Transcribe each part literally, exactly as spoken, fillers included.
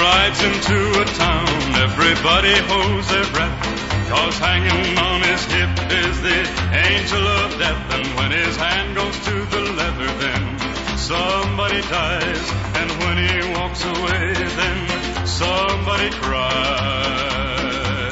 rides into a town, everybody holds their breath, 'cause hanging on his hip is the angel of death. And when his hand goes to the leather, then somebody dies. And when he walks away, then somebody cries.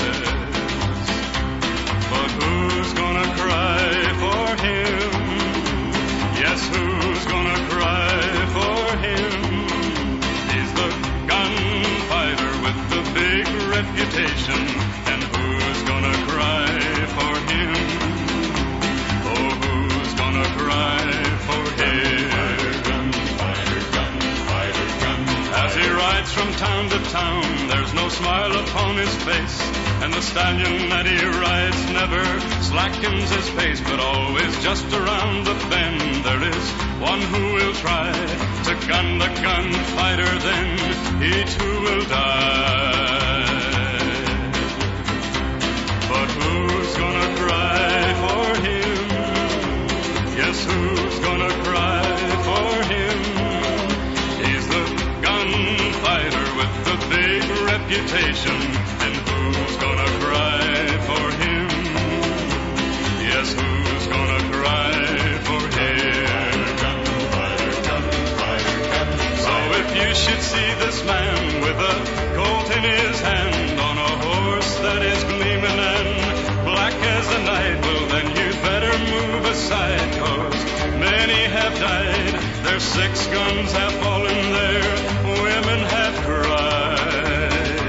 But who's gonna cry for him? Yes, who's gonna cry for him? He's the gunfighter with the big reputation. And who's gonna cry for him? Oh, who's gonna cry for him? Gunfighter, gunfighter, gunfighter. As he rides from town to town, there's no smile upon his face. And the stallion that he rides never slackens his pace, but always just around the bend there is one who will try to gun the gunfighter, then he too will die. But who's gonna cry for him? Yes, who's gonna cry for him? He's the gunfighter with the big reputation. And who's gonna cry for him? Yes, who's gonna cry for him? Gunfighter, gunfighter, gunfighter. So if you should see this man with a colt in his hand on a horse that is gleaming and black as the night, well then you better move aside, 'cause many have died, their six guns have fallen, their women have cried.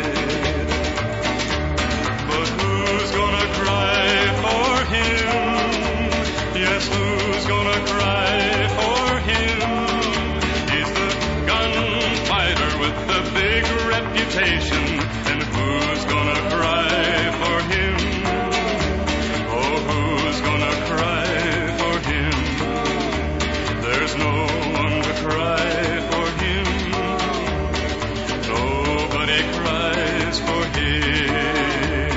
But who's gonna cry for him? Yes, who's gonna cry for him? He's the gunfighter with the big reputation. And who's gonna cry for him? Oh, who's gonna cry for him? There's no one to cry for him. Nobody cries for him.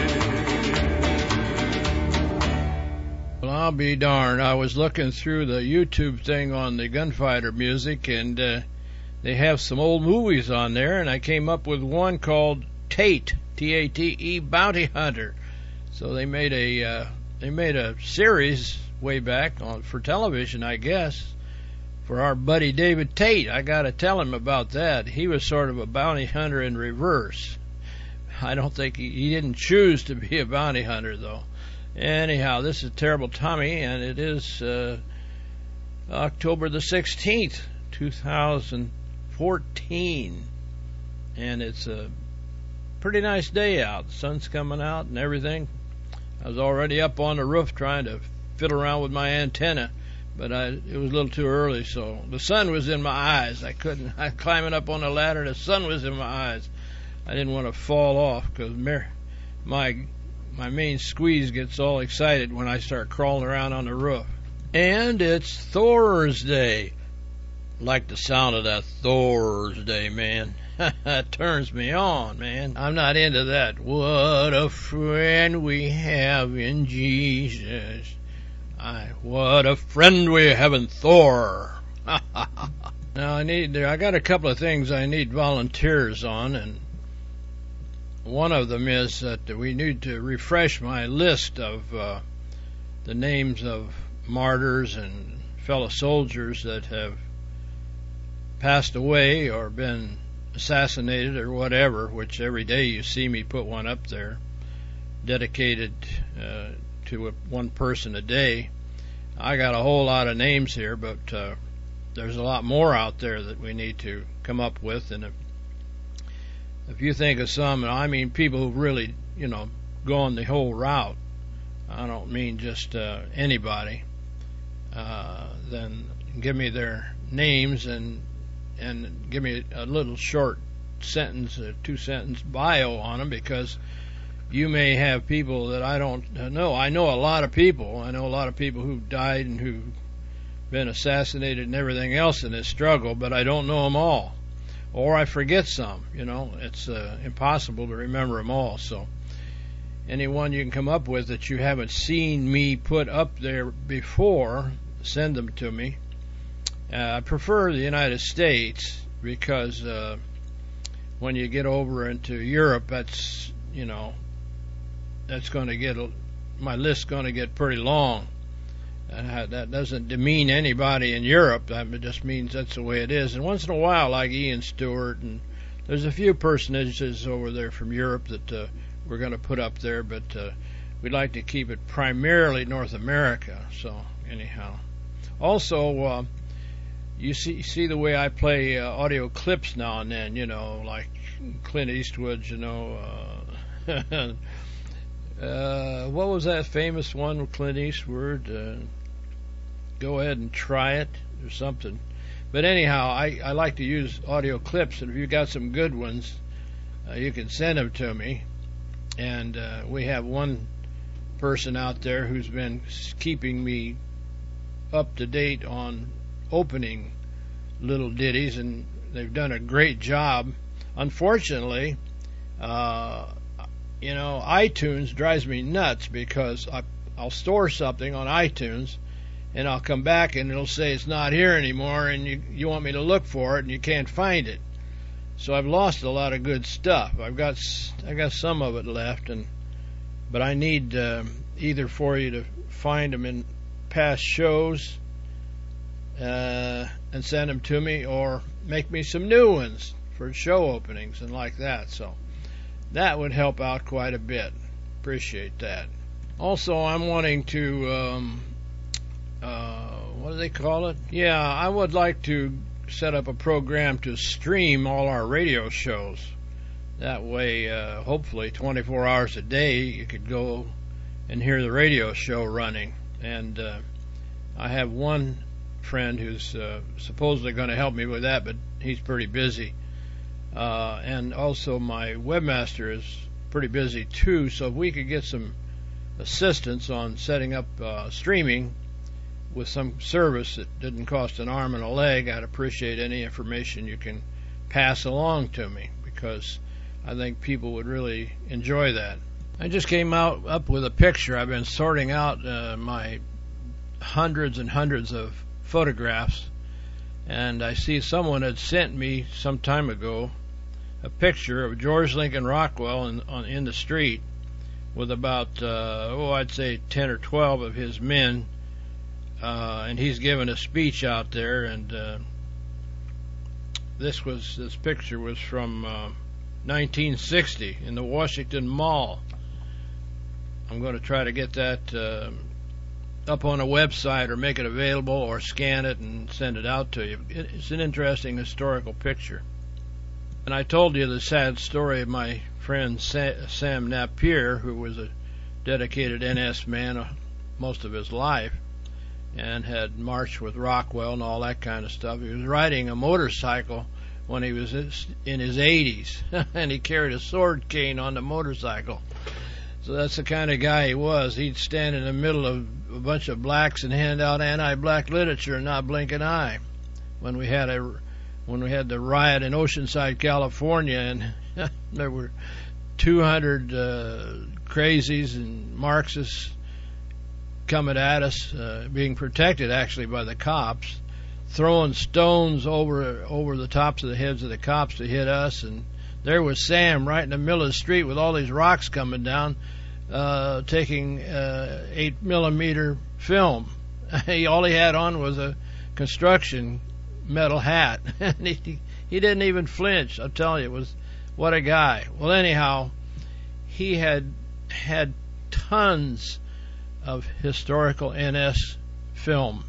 Well, I'll be darned. I was looking through the YouTube thing on the gunfighter music, and uh, they have some old movies on there, and I came up with one called Tate, T A T E, Bounty Hunter. So they made a uh, they made a series way back on for television, I guess, for our buddy David Tate. I got to tell him about that. He was sort of a bounty hunter in reverse. I don't think he, he didn't choose to be a bounty hunter, though. Anyhow, this is Terrible Tommy, and it is uh, October the sixteenth, two thousand fourteen, and it's a pretty nice day out. The sun's coming out and everything. I was already up on the roof trying to fiddle around with my antenna, but I, it was a little too early, so the sun was in my eyes. I couldn't, I climbing up on the ladder, the sun was in my eyes. I didn't want to fall off, because my my main squeeze gets all excited when I start crawling around on the roof. And it's Thor's Day. Like the sound of that Thor's Day, man. That turns me on, man. I'm not into that. What a friend we have in Jesus. I, what a friend we have in Thor. Now I need, I got a couple of things I need volunteers on, and one of them is that we need to refresh my list of uh, the names of martyrs and fellow soldiers that have passed away or been assassinated or whatever, which every day you see me put one up there, dedicated uh, to a, one person a day. I got a whole lot of names here, but uh, there's a lot more out there that we need to come up with. And if, if you think of some, and I mean people who've really, you know, gone the whole route, I don't mean just uh, anybody, uh, then give me their names and and give me a little short sentence, a two-sentence bio on them, because you may have people that I don't know. I know a lot of people. I know a lot of people who've died and who've been assassinated and everything else in this struggle, but I don't know them all. Or I forget some, you know. It's uh, impossible to remember them all. So anyone you can come up with that you haven't seen me put up there before, send them to me. Uh, I prefer the United States because uh, when you get over into Europe, that's, you know, that's going to get, my list's going to get pretty long. Uh, that doesn't demean anybody in Europe. That just means that's the way it is. And once in a while, like Ian Stewart, and there's a few personages over there from Europe that uh, we're going to put up there, but uh, we'd like to keep it primarily North America. So anyhow, also uh, you see see the way I play uh, audio clips now and then. You know, like Clint Eastwood's. You know. Uh, Uh, what was that famous one with Clint Eastwood? Uh, go ahead and try it or something. But anyhow, I, I like to use audio clips, and if you've got some good ones, uh, you can send them to me. And uh, we have one person out there who's been keeping me up to date on opening little ditties, and they've done a great job. Unfortunately, uh, you know, iTunes drives me nuts because I, I'll store something on iTunes and I'll come back and it'll say it's not here anymore, and you, you want me to look for it and you can't find it. So I've lost a lot of good stuff. I've got I got some of it left, and but I need uh, either for you to find them in past shows uh, and send them to me, or make me some new ones for show openings and like that. So that would help out quite a bit. Appreciate that. Also, I'm wanting to, um, uh, what do they call it? Yeah, I would like to set up a program to stream all our radio shows. That way, uh, hopefully, twenty-four hours a day, you could go and hear the radio show running. And uh, I have one friend who's uh, supposedly going to help me with that, but he's pretty busy. Uh, and also my webmaster is pretty busy too, so if we could get some assistance on setting up uh, streaming with some service that didn't cost an arm and a leg, I'd appreciate any information you can pass along to me, because I think people would really enjoy that. I just came out up with a picture. I've been sorting out uh, my hundreds and hundreds of photographs, and I see someone had sent me some time ago a picture of George Lincoln Rockwell in, on, in the street with about, uh, oh, I'd say ten or twelve of his men, uh, and he's giving a speech out there. And uh, this was this picture was from uh, nineteen sixty in the Washington Mall. I'm going to try to get that uh, up on a website or make it available or scan it and send it out to you. It's an interesting historical picture. And I told you the sad story of my friend Sam Napier, who was a dedicated N S man most of his life and had marched with Rockwell and all that kind of stuff. He was riding a motorcycle when he was in his eighties, and he carried a sword cane on the motorcycle. So that's the kind of guy he was. He'd stand in the middle of a bunch of blacks and hand out anti-black literature and not blink an eye. When we had a when we had the riot in Oceanside, California, and there were two hundred uh, crazies and Marxists coming at us, uh, being protected actually by the cops, throwing stones over over the tops of the heads of the cops to hit us. And there was Sam right in the middle of the street with all these rocks coming down, uh, taking uh, eight millimeter film. he all he had on was a construction metal hat, and he he didn't even flinch. I'm telling you, it was what a guy. Well, anyhow, he had had tons of historical N S film,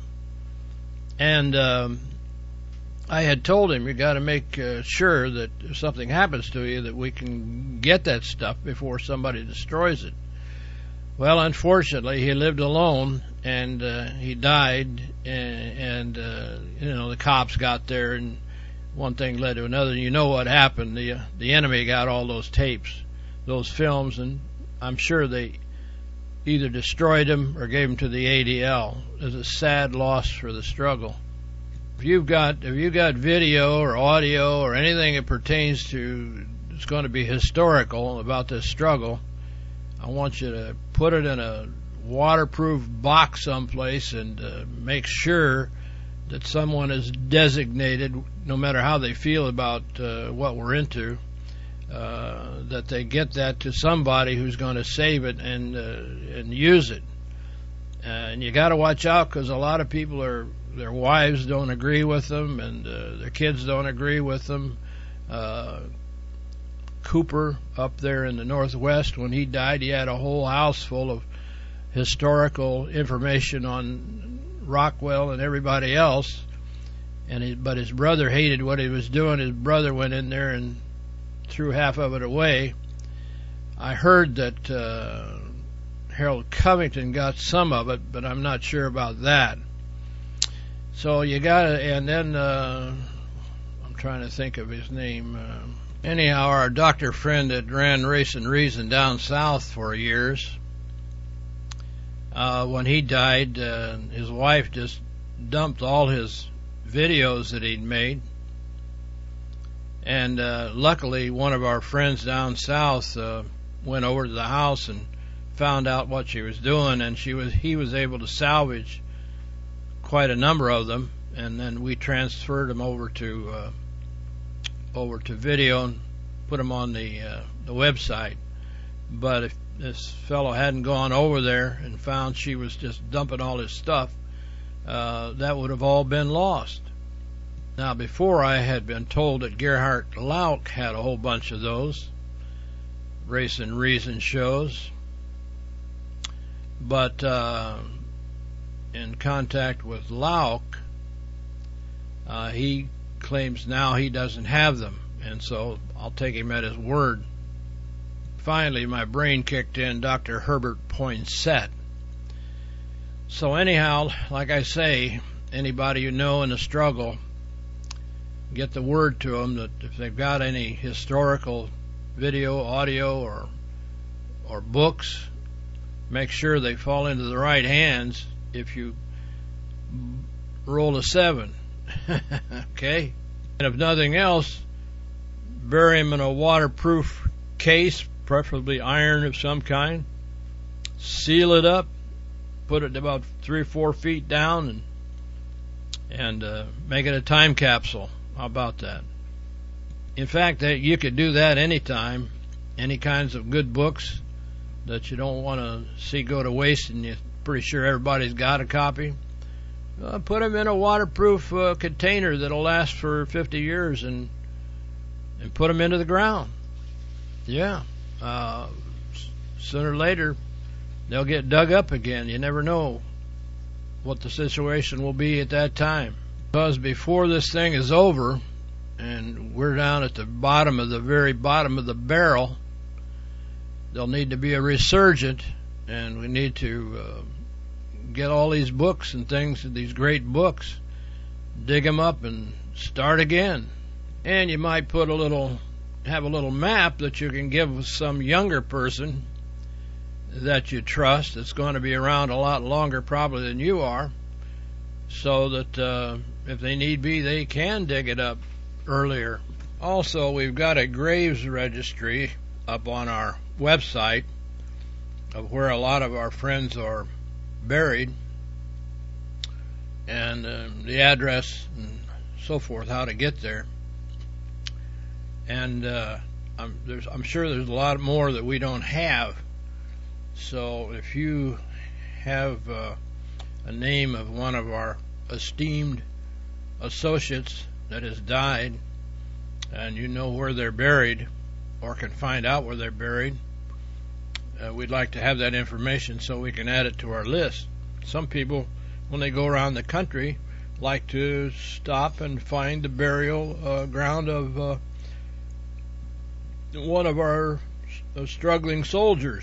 and um, I had told him, you got to make uh, sure that if something happens to you, that we can get that stuff before somebody destroys it. Well, unfortunately, he lived alone, and uh, he died, and, and uh, you know, the cops got there, and one thing led to another. You know what happened. The, uh, the enemy got all those tapes, those films, and I'm sure they either destroyed them or gave them to the A D L. It was a sad loss for the struggle. If you've got if you've got video or audio or anything that pertains to, it's going to be historical about this struggle, I want you to put it in a waterproof box someplace and uh, make sure that someone is designated, no matter how they feel about uh, what we're into, uh, that they get that to somebody who's going to save it and uh, and use it. Uh, and you got to watch out, because a lot of people are, their wives don't agree with them, and uh, their kids don't agree with them. Uh, Cooper up there in the Northwest, when he died, he had a whole house full of historical information on Rockwell and everybody else. And he, but his brother hated what he was doing. His brother went in there and threw half of it away. I heard that uh, Harold Covington got some of it, but I'm not sure about that. So you got to, and then uh, I'm trying to think of his name. Uh, anyhow, our doctor friend that ran Race and Reason down south for years, uh, when he died, uh, his wife just dumped all his videos that he'd made. And uh, luckily, one of our friends down south uh, went over to the house and found out what she was doing, and she was he was able to salvage quite a number of them, and then we transferred them over to uh, over to video and put them on the uh, the website. But if this fellow hadn't gone over there and found she was just dumping all his stuff, uh, that would have all been lost. Now, before, I had been told that Gerhard Lauk had a whole bunch of those Race and Reason shows, but uh, in contact with Lauk, uh, he claims now he doesn't have them, and so I'll take him at his word. Finally, my brain kicked in, Doctor Herbert Poinsett. So anyhow, like I say, anybody you know in the struggle, get the word to them that if they've got any historical video, audio, or or books, make sure they fall into the right hands if you roll a seven. Okay? And if nothing else, bury them in a waterproof case, preferably iron of some kind. Seal it up, put it about three or four feet down, and and uh, make it a time capsule. How about that? In fact, that you could do that anytime. Any kinds of good books that you don't want to see go to waste, and you're pretty sure everybody's got a copy. Uh, put them in a waterproof uh, container that'll last for fifty years, and and put them into the ground. Yeah. Uh, sooner or later, they'll get dug up again. You never know what the situation will be at that time. Because before this thing is over, and we're down at the bottom of the very bottom of the barrel, there'll need to be a resurgent, and we need to uh, get all these books and things, these great books, dig them up and start again. And you might put a little, have a little map that you can give some younger person that you trust that's going to be around a lot longer probably than you are, so that uh, if they need be, they can dig it up earlier. Also, we've got a graves registry up on our website of where a lot of our friends are buried, and uh, the address and so forth, how to get there. And uh, I'm, there's, I'm sure there's a lot more that we don't have. So if you have uh, a name of one of our esteemed associates that has died, and you know where they're buried, or can find out where they're buried, uh, we'd like to have that information so we can add it to our list. Some people, when they go around the country, like to stop and find the burial uh, ground of uh, one of our uh, struggling soldiers.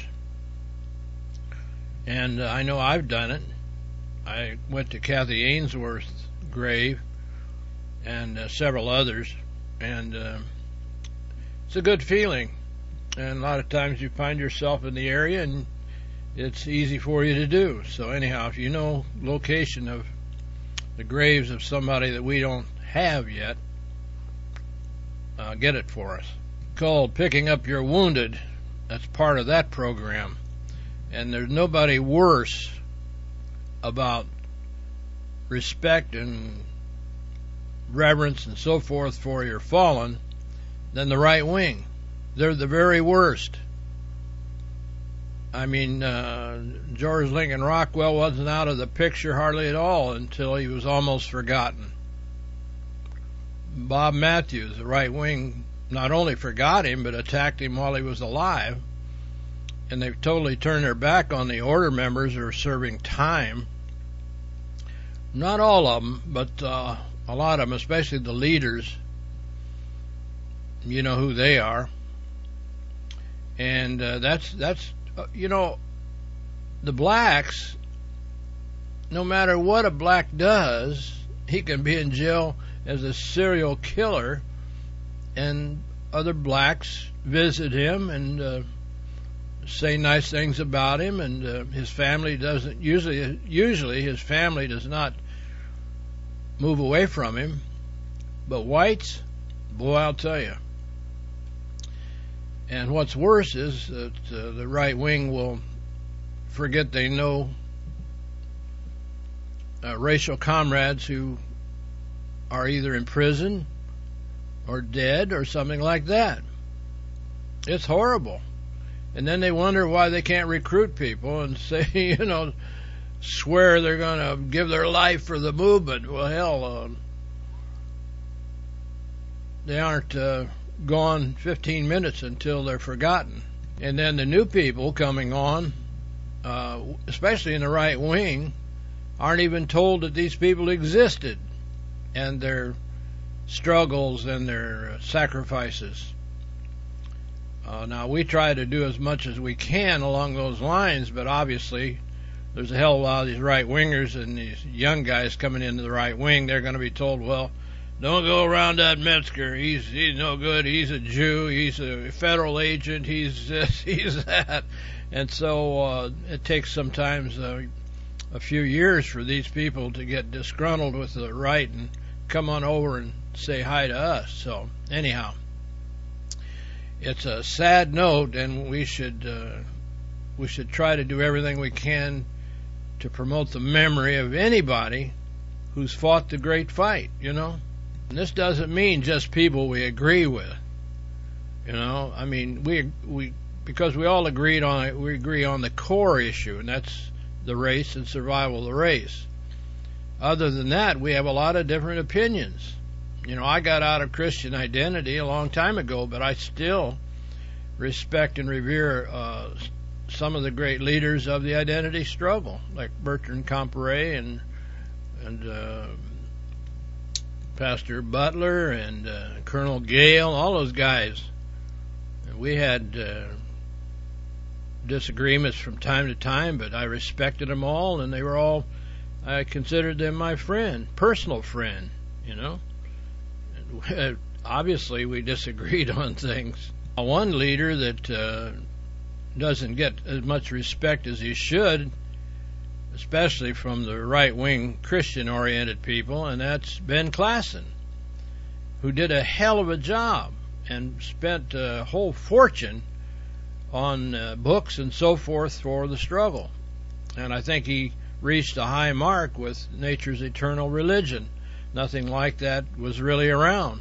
And uh, I know I've done it. I went to Kathy Ainsworth's grave and uh, several others, and uh, it's a good feeling. And a lot of times you find yourself in the area, and it's easy for you to do. So anyhow, if you know location of the graves of somebody that we don't have yet, uh, get it for us. Called Picking Up Your Wounded. That's part of that program. And there's nobody worse about respect and reverence and so forth for your fallen than the right wing. they're the very worst. I mean, uh, George Lincoln Rockwell wasn't out of the picture hardly at all until he was almost forgotten. Bob Matthews, the right wing, not only forgot him, but attacked him while he was alive. And they've totally turned their back on the order members who are serving time. Not all of them, but uh, a lot of them, especially the leaders. You know who they are. And uh, that's, that's uh, you know, the blacks, no matter what a black does, he can be in jail as a serial killer, and other blacks visit him and uh, say nice things about him, and uh, his family doesn't usually usually his family does not move away from him. But whites, boy, I'll tell you. And what's worse is that uh, the right wing will forget they know uh, racial comrades who are either in prison or dead or something like that. It's horrible. And then they wonder why they can't recruit people and say, you know, swear they're going to give their life for the movement. Well, hell, uh, they aren't uh, gone fifteen minutes until they're forgotten. And then the new people coming on, uh, especially in the right wing, aren't even told that these people existed and their struggles and their sacrifices. Uh, now, we try to do as much as we can along those lines, but obviously there's a hell of a lot of these right-wingers and these young guys coming into the right wing. They're going to be told, well, don't go around that Metzger. He's he's no good. He's a Jew. He's a federal agent. He's this, he's that. And so uh, it takes sometimes uh, a few years for these people to get disgruntled with the right and come on over and say hi to us. So anyhow, it's a sad note, and we should uh, we should try to do everything we can to promote the memory of anybody who's fought the great fight. You know, and this doesn't mean just people we agree with. You know, I mean we we because we all agreed on it. We agree on the core issue, and that's the race and survival of the race. Other than that, we have a lot of different opinions. You know, I got out of Christian identity a long time ago, but I still respect and revere uh, some of the great leaders of the identity struggle, like Bertrand Comparet and and uh, Pastor Butler and uh, Colonel Gale, all those guys. We had uh, disagreements from time to time, but I respected them all, and they were all, I considered them my friend, personal friend, you know. And obviously, we disagreed on things. One leader that uh, doesn't get as much respect as he should, especially from the right-wing Christian-oriented people, and that's Ben Klassen, who did a hell of a job and spent a whole fortune on uh, books and so forth for the struggle. And I think he reached a high mark with Nature's Eternal Religion. Nothing like that was really around.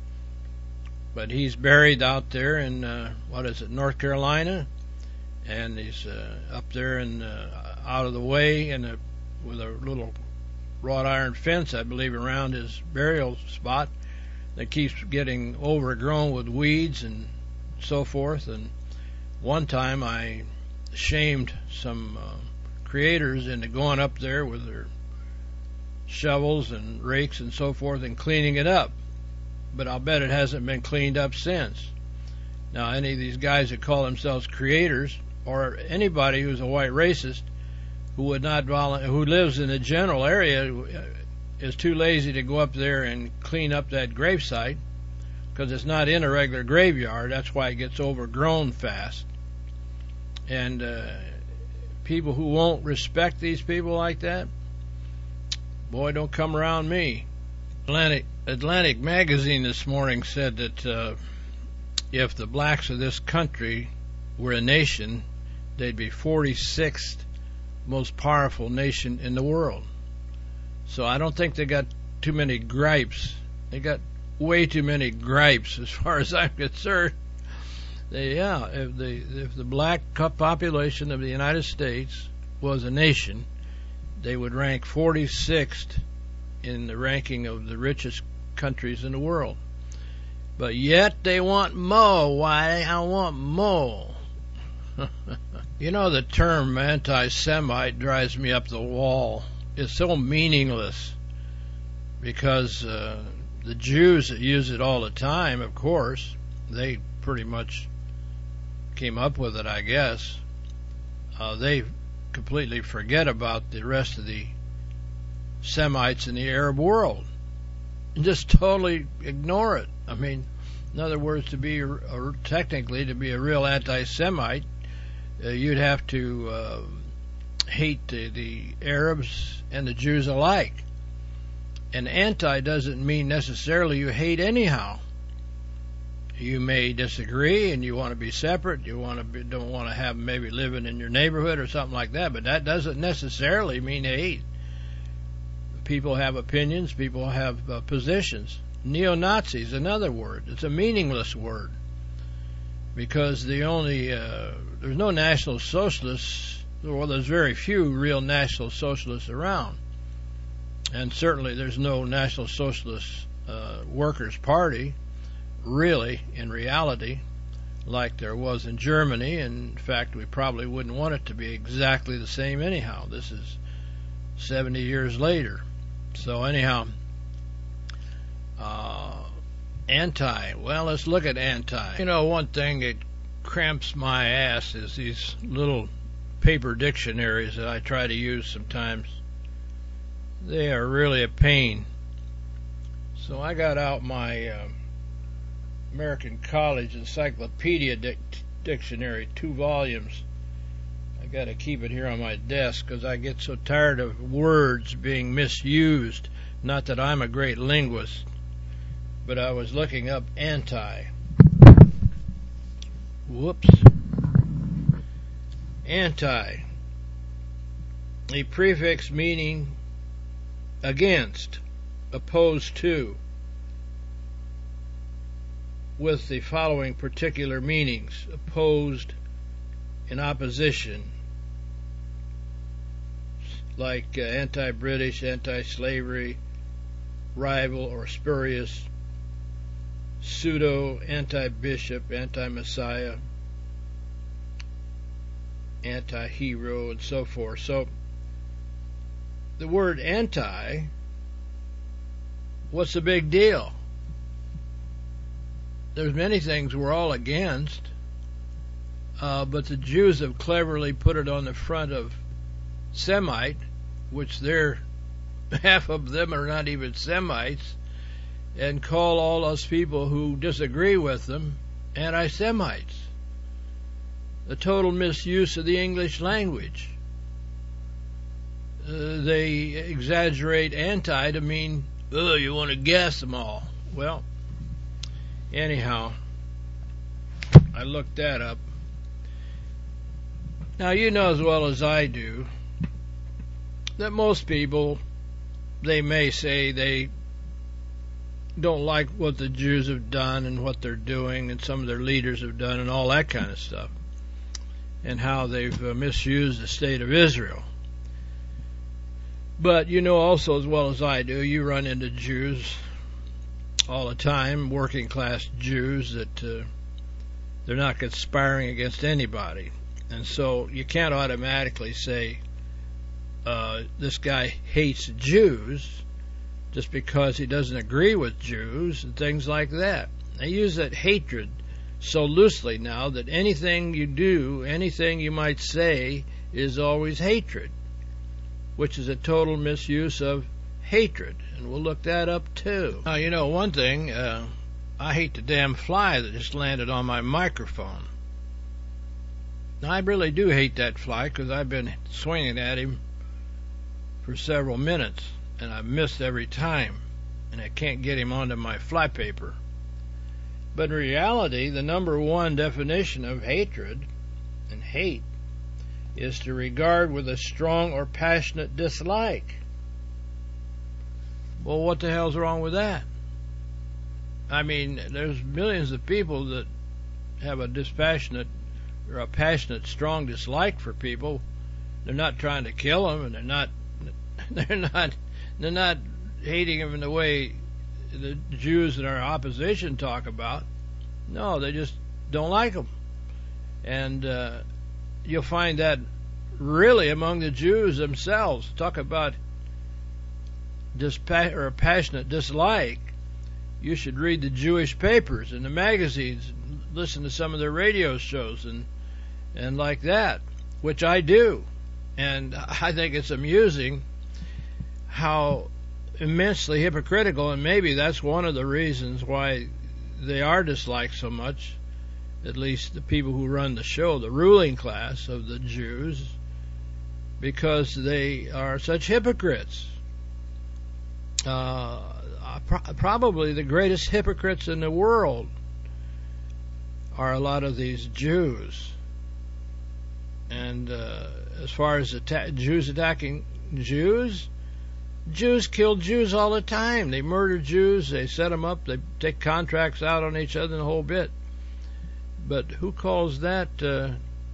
But he's buried out there in, uh, what is it, North Carolina? And he's uh, up there and uh, out of the way in a, with a little wrought iron fence, I believe, around his burial spot that keeps getting overgrown with weeds and so forth. And one time I shamed some uh, creators into going up there with their shovels and rakes and so forth and cleaning it up. But I'll bet it hasn't been cleaned up since. Now, any of these guys that call themselves creators, or anybody who's a white racist who would not volu- who lives in the general area, is too lazy to go up there and clean up that gravesite because it's not in a regular graveyard. That's why it gets overgrown fast. And uh, people who won't respect these people like that, boy, don't come around me. Atlantic Atlantic Magazine this morning said that uh, if the blacks of this country were a nation, they'd be forty-sixth most powerful nation in the world. So I don't think they got too many gripes. They got way too many gripes as far as I'm concerned. They, yeah, if the if the black population of the United States was a nation, they would rank forty-sixth in the ranking of the richest countries in the world. But yet they want more. Why? I want more. You know, the term anti-Semite drives me up the wall. It's so meaningless because uh, the Jews that use it all the time, of course, they pretty much came up with it, I guess. Uh, they completely forget about the rest of the Semites in the Arab world and just totally ignore it. I mean, in other words, to be or technically to be a real anti-Semite, uh, you'd have to uh, hate the, the Arabs and the Jews alike. And anti doesn't mean necessarily you hate anyhow. You may disagree and you want to be separate. You want to be, don't want to have maybe living in your neighborhood or something like that. But that doesn't necessarily mean hate. People have opinions. People have uh, positions. Neo-Nazi is another word. It's a meaningless word because the only uh, there's no National Socialists. Well, there's very few real National Socialists around, and certainly there's no National Socialist uh, Workers' Party, really, in reality, like there was in Germany. In fact, we probably wouldn't want it to be exactly the same anyhow. This is seventy years later. So anyhow, uh, anti, well, let's look at anti. You know, one thing that cramps my ass is these little paper dictionaries that I try to use sometimes. They are really a pain. So I got out my uh, American College Encyclopedia dic- Dictionary, two volumes. I got to keep it here on my desk because I get so tired of words being misused. Not that I'm a great linguist, but I was looking up anti. Whoops. Anti. A prefix meaning against, opposed to, with the following particular meanings: opposed, in opposition, like uh, anti-British, anti-slavery, rival or spurious, pseudo, anti-bishop, anti-messiah, anti-hero, and so forth. So the word anti, what's the big deal? There's many things we're all against, uh, but the Jews have cleverly put it on the front of Semite, which they're half of them are not even Semites, and call all us people who disagree with them anti-Semites. The total misuse of the English language. Uh, they exaggerate anti to mean, oh, you want to gas them all. Well, anyhow, I looked that up. Now, you know as well as I do that most people, they may say they don't like what the Jews have done and what they're doing and some of their leaders have done and all that kind of stuff, and how they've uh, misused the state of Israel. But you know also as well as I do, you run into Jews all the time, working class Jews, that uh, they're not conspiring against anybody. And so you can't automatically say uh, this guy hates Jews just because he doesn't agree with Jews and things like that. They use that hatred so loosely now that anything you do, anything you might say, is always hatred, which is a total misuse of hatred, and we'll look that up too. Now, you know one thing, uh, I hate the damn fly that just landed on my microphone. Now, I really do hate that fly because I've been swinging at him for several minutes, and I've missed every time, and I can't get him onto my flypaper. But in reality, the number one definition of hatred and hate is to regard with a strong or passionate dislike. Well, what the hell's wrong with that? I mean, there's millions of people that have a dispassionate or a passionate, strong dislike for people. They're not trying to kill them, and they're not they're not they're not hating them in the way the Jews in our opposition talk about. No, they just don't like them, and uh, you'll find that really among the Jews themselves. Talk about dispa- or a passionate dislike. You should read the Jewish papers and the magazines, and listen to some of their radio shows, and and like that, which I do. And I think it's amusing how immensely hypocritical, and maybe that's one of the reasons why they are disliked so much, at least the people who run the show, the ruling class of the Jews, because they are such hypocrites. Uh, pro- probably the greatest hypocrites in the world are a lot of these Jews. And uh, as far as atta- Jews attacking Jews, Jews kill Jews all the time. They murder Jews, they set them up, they take contracts out on each other and the whole bit. But who calls that uh,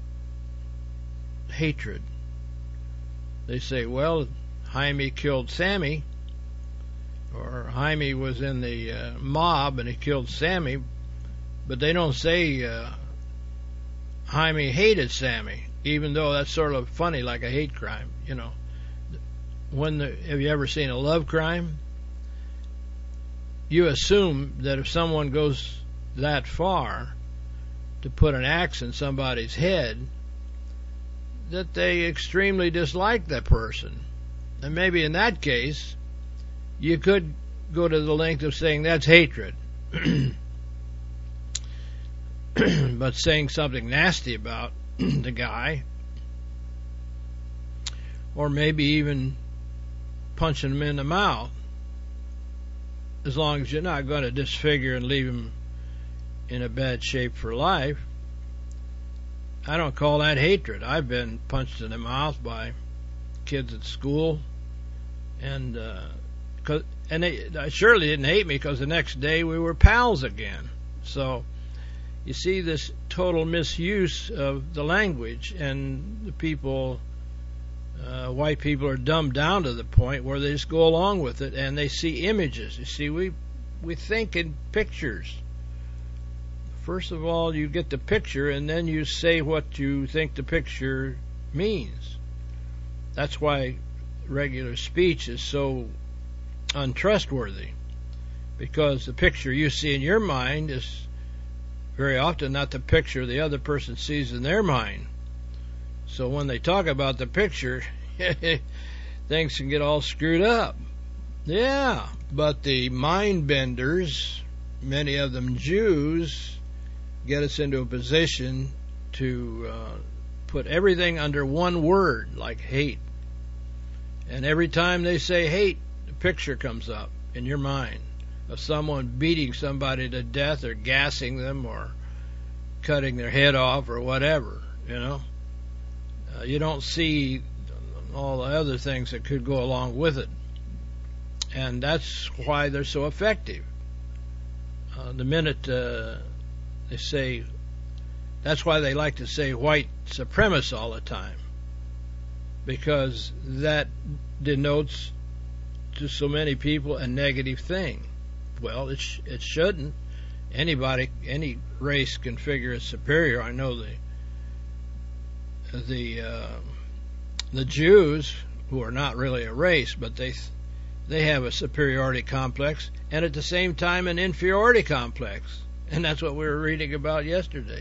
hatred? They say, well, Jaime killed Sammy, or Jaime was in the uh, mob and he killed Sammy, but they don't say uh, Jaime hated Sammy, even though that's sort of funny, like a hate crime, you know. When the, have you ever seen a love crime? You assume that if someone goes that far to put an axe in somebody's head, that they extremely dislike that person. And maybe in that case, you could go to the length of saying that's hatred. But saying something nasty about the guy, or maybe even punching him in the mouth, as long as you're not going to disfigure and leave him in a bad shape for life, I don't call that hatred. I've been punched in the mouth by kids at school, and uh, cause, and they, they surely didn't hate me, because the next day we were pals again. So you see this total misuse of the language, and the people, uh, white people, are dumbed down to the point where they just go along with it, and they see images. You see, we we think in pictures. First of all, you get the picture, and then you say what you think the picture means. That's why regular speech is so untrustworthy, because the picture you see in your mind is very often not the picture the other person sees in their mind. So when they talk about the picture, things can get all screwed up. Yeah, but the mind benders, many of them Jews, get us into a position to uh, put everything under one word, like hate. And every time they say hate, a picture comes up in your mind of someone beating somebody to death, or gassing them, or cutting their head off, or whatever, you know. Uh, you don't see all the other things that could go along with it. And that's why they're so effective. Uh, the minute uh, they say, that's why they like to say white supremacist all the time, because that denotes to so many people a negative thing. Well, it sh- it shouldn't. Anybody, any race can figure it's superior. I know the the uh, the Jews, who are not really a race, but they they have a superiority complex, and at the same time an inferiority complex, and that's what we were reading about yesterday.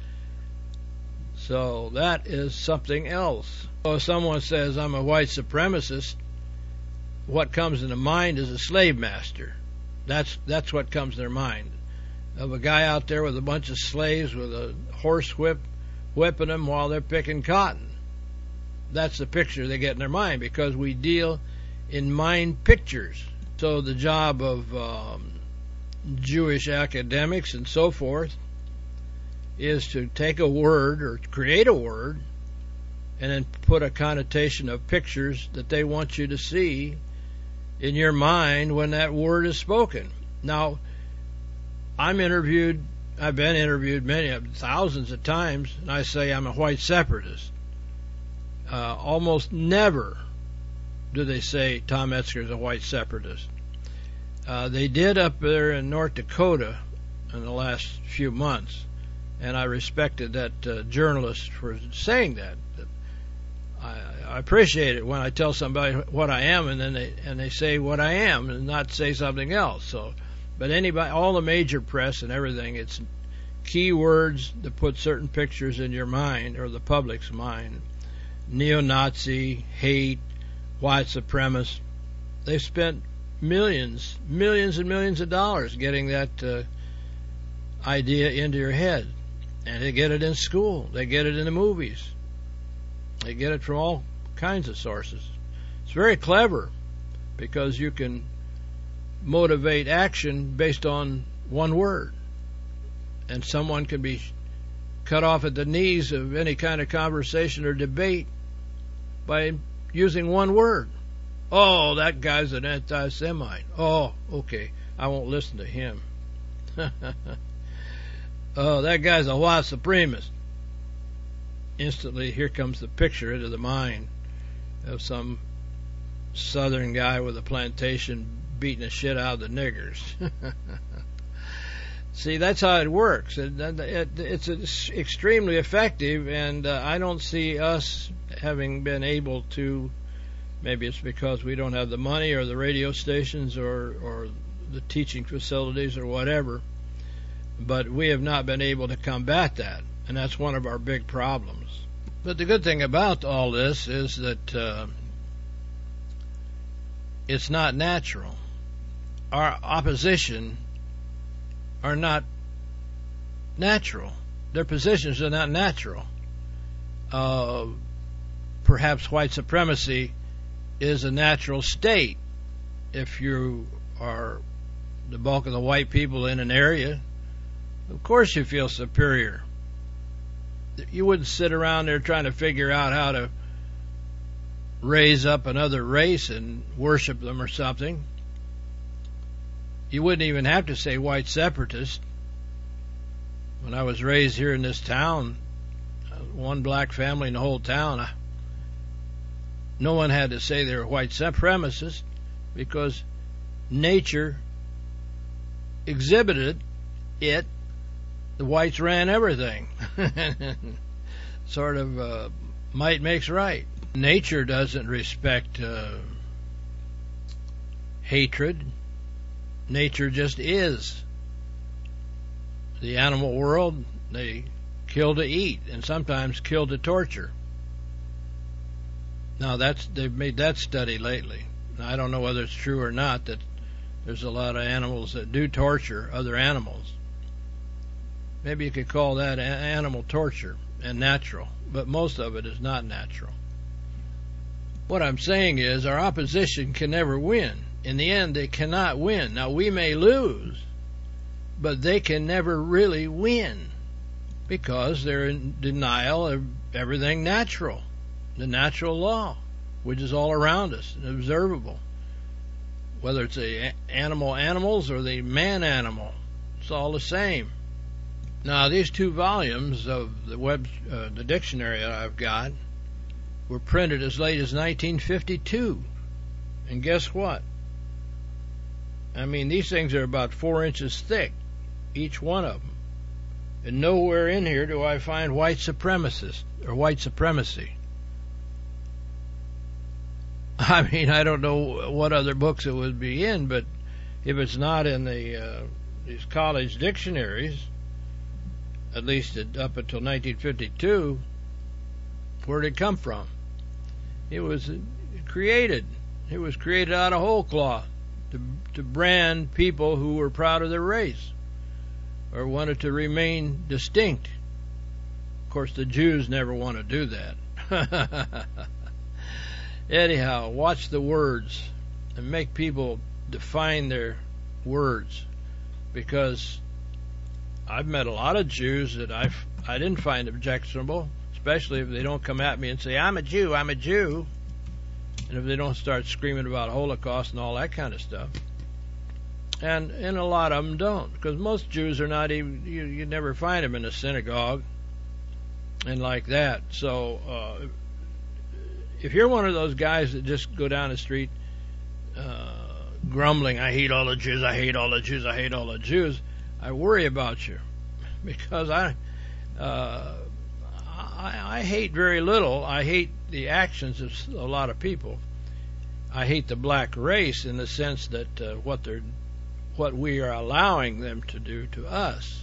So that is something else. So if someone says I'm a white supremacist, what comes into mind is a slave master. That's that's what comes to their mind, of a guy out there with a bunch of slaves with a horse whip, whipping them while they're picking cotton. That's the picture they get in their mind, because we deal in mind pictures. So the job of um, Jewish academics and so forth is to take a word, or create a word, and then put a connotation of pictures that they want you to see in your mind when that word is spoken. Now, I'm interviewed I've been interviewed many, thousands of times, and I say I'm a white separatist. Uh, almost never do they say Tom Metzger is a white separatist. Uh, they did up there in North Dakota in the last few months, and I respected that uh, journalist for saying that. I, I appreciate it when I tell somebody what I am, and then they and they say what I am, and not say something else. So, but anybody, all the major press and everything, it's keywords that put certain pictures in your mind or the public's mind: neo-Nazi, hate, white supremacist. They've spent millions, millions and millions of dollars getting that uh, idea into your head. And they get it in school. They get it in the movies. They get it from all kinds of sources. It's very clever because you can motivate action based on one word. And someone can be cut off at the knees of any kind of conversation or debate by using one word. Oh, that guy's an anti-Semite. Oh, okay, I won't listen to him. Oh, that guy's a white supremacist. Instantly, here comes the picture into the mind of some southern guy with a plantation beating the shit out of the niggers. See, that's how it works. It, it, it's extremely effective, and uh, I don't see us having been able to. Maybe it's because we don't have the money or the radio stations or, or the teaching facilities or whatever, but we have not been able to combat that, and that's one of our big problems. But the good thing about all this is that uh, it's not natural. Our opposition are not natural. Their positions are not natural. Uh, perhaps white supremacy is a natural state. If you are the bulk of the white people in an area, of course you feel superior. You wouldn't sit around there trying to figure out how to raise up another race and worship them or something. You wouldn't even have to say white separatist. When I was raised here in this town, one black family in the whole town, I, no one had to say they were white supremacists because nature exhibited it. The whites ran everything. Sort of uh, might makes right. Nature doesn't respect uh, hatred. Nature just is. The animal world, they kill to eat and sometimes kill to torture. Now that's they've made that study lately. Now, I don't know whether it's true or not that there's a lot of animals that do torture other animals. Maybe you could call that animal torture and natural, but most of it is not natural. What I'm saying is our opposition can never win. In the end, they cannot win. Now, we may lose, but they can never really win because they're in denial of everything natural, the natural law, which is all around us and observable. Whether it's the animal animals or the man animal, it's all the same. Now, these two volumes of the web, uh, the dictionary that I've got were printed as late as nineteen fifty-two. And guess what? I mean, these things are about four inches thick, each one of them. And nowhere in here do I find white supremacist or white supremacy. I mean, I don't know what other books it would be in, but if it's not in the uh, these college dictionaries, at least up until nineteen fifty-two, where did it come from? It was created. It was created out of whole cloth to to brand people who were proud of their race or wanted to remain distinct. Of course, the Jews never want to do that. Anyhow, watch the words and make people define their words, because I've met a lot of Jews that I I didn't find objectionable, especially if they don't come at me and say, I'm a Jew, I'm a Jew, and if they don't start screaming about Holocaust and all that kind of stuff. And and a lot of them don't, because most Jews are not even, you, you never find them in a synagogue and like that. So uh, if you're one of those guys that just go down the street uh, grumbling, I hate all the Jews, I hate all the Jews, I hate all the Jews, I worry about you, because I, uh, I I hate very little. I hate the actions of a lot of people. I hate the black race in the sense that uh, what they're what we are allowing them to do to us.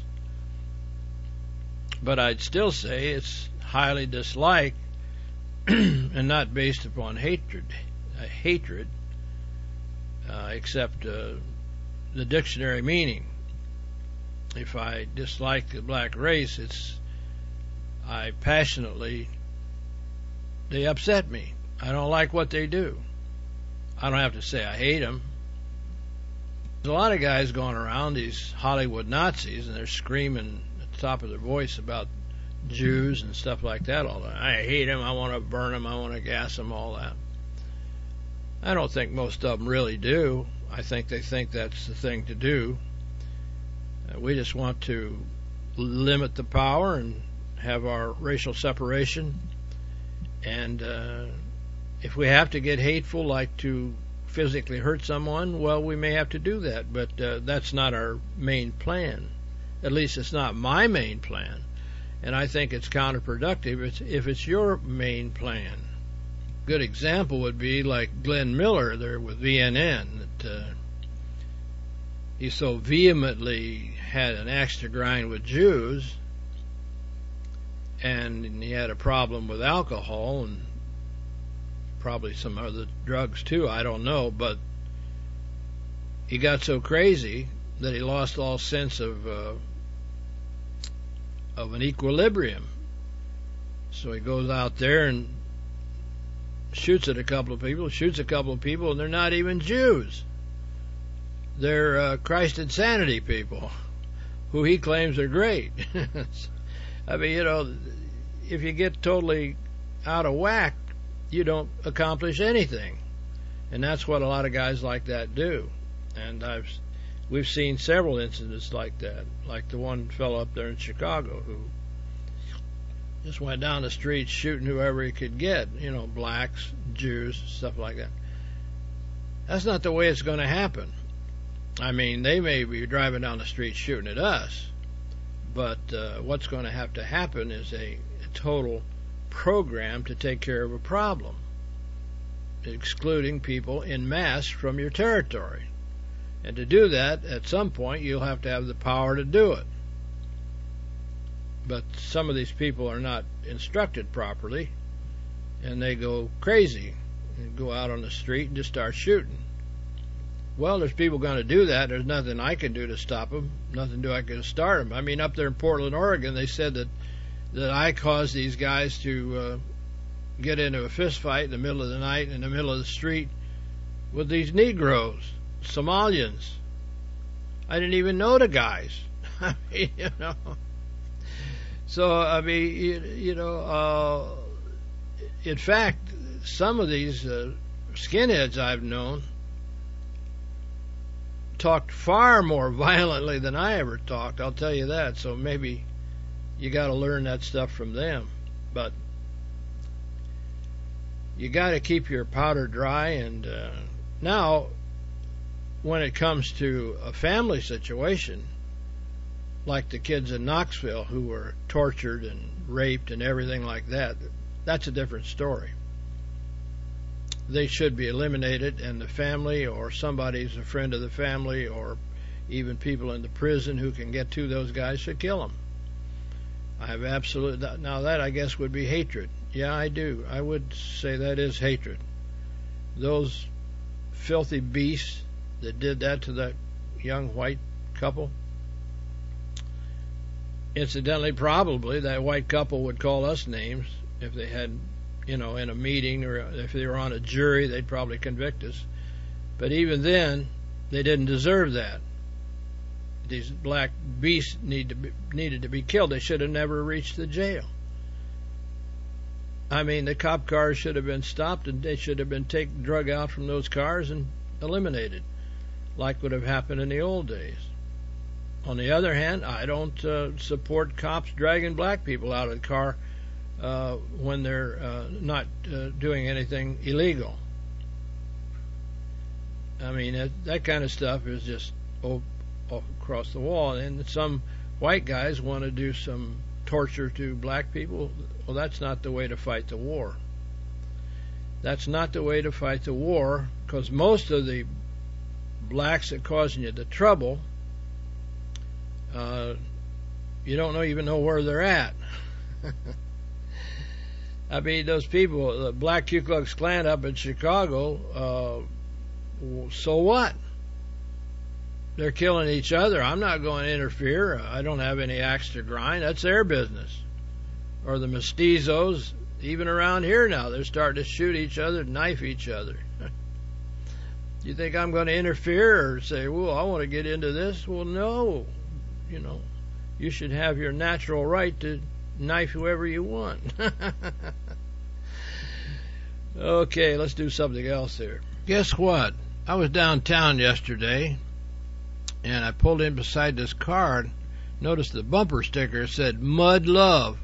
But I'd still say it's highly disliked and not based upon hatred, uh, hatred, uh, except uh, the dictionary meaning. If I dislike the black race, it's I passionately, they upset me. I don't like what they do. I don't have to say I hate them. There's a lot of guys going around, these Hollywood Nazis, and they're screaming at the top of their voice about Jews and stuff like that all the time. I hate them, I want to burn them, I want to gas them, all that. I don't think most of them really do. I think they think that's the thing to do. Uh, we just want to limit the power and have our racial separation. And uh, if we have to get hateful, like to physically hurt someone, well, we may have to do that, but uh, that's not our main plan. At least it's not my main plan, and I think it's counterproductive it's, if it's your main plan. Good example would be like Glenn Miller there with V N N, that uh, he so vehemently had an axe to grind with Jews, and he had a problem with alcohol and probably some other drugs too, I don't know, but he got so crazy that he lost all sense of uh, of an equilibrium. So he goes out there and shoots at a couple of people, shoots a couple of people, and they're not even Jews. They're uh, Christ insanity people who he claims are great. I mean, you know, if you get totally out of whack, you don't accomplish anything. And that's what a lot of guys like that do. And I've we've seen several incidents like that, like the one fellow up there in Chicago who just went down the street shooting whoever he could get, you know, blacks, Jews, stuff like that. That's not the way it's going to happen. I mean, they may be driving down the street shooting at us, but uh, what's going to have to happen is a, a total program to take care of a problem, excluding people in mass from your territory. And to do that, at some point, you'll have to have the power to do it. But some of these people are not instructed properly, and they go crazy and go out on the street and just start shooting. Well, there's people going to do that. There's nothing I can do to stop them. Nothing do I can start them. I mean, up there in Portland, Oregon, they said that that I caused these guys to uh, get into a fist fight in the middle of the night in the middle of the street with these Negroes, Somalians. I didn't even know the guys. I mean, you know. So, I mean, you, you know, uh, in fact, some of these uh, skinheads I've known talked far more violently than I ever talked, I'll tell you that. So maybe you got to learn that stuff from them. But you got to keep your powder dry. And uh, now, when it comes to a family situation, like the kids in Knoxville who were tortured and raped and everything like that, that's a different story. They should be eliminated, and the family or somebody's a friend of the family or even people in the prison who can get to those guys should kill them. I have absolute, now that I guess would be hatred. Yeah, I do. I would say that is hatred. Those filthy beasts that did that to that young white couple, incidentally, probably that white couple would call us names if they had, you know, in a meeting, or if they were on a jury, they'd probably convict us. But even then, they didn't deserve that. These black beasts need to be, needed to be killed. They should have never reached the jail. I mean, the cop cars should have been stopped, and they should have been taken, drug out from those cars and eliminated. like would have happened in the old days. On the other hand, I don't uh, support cops dragging black people out of the car uh, when they're uh, not uh, doing anything illegal. I mean, that, that kind of stuff is just off, off across the wall. And some white guys want to do some torture to black people. Well, that's not the way to fight the war. That's not the way to fight the war, because most of the blacks that causing you the trouble, uh, you don't know, even know where they're at. I mean, those people, the Black Ku Klux Klan up in Chicago, uh, so what? They're killing each other. I'm not going to interfere. I don't have any axe to grind. That's their business. Or the mestizos, even around here now, they're starting to shoot each other, knife each other. You think I'm going to interfere or say, well, I want to get into this? Well, no. You know, you should have your natural right to knife whoever you want. Okay, let's do something else here. Guess what? I was downtown yesterday, and I pulled in beside this car and noticed the bumper sticker said Mud Love.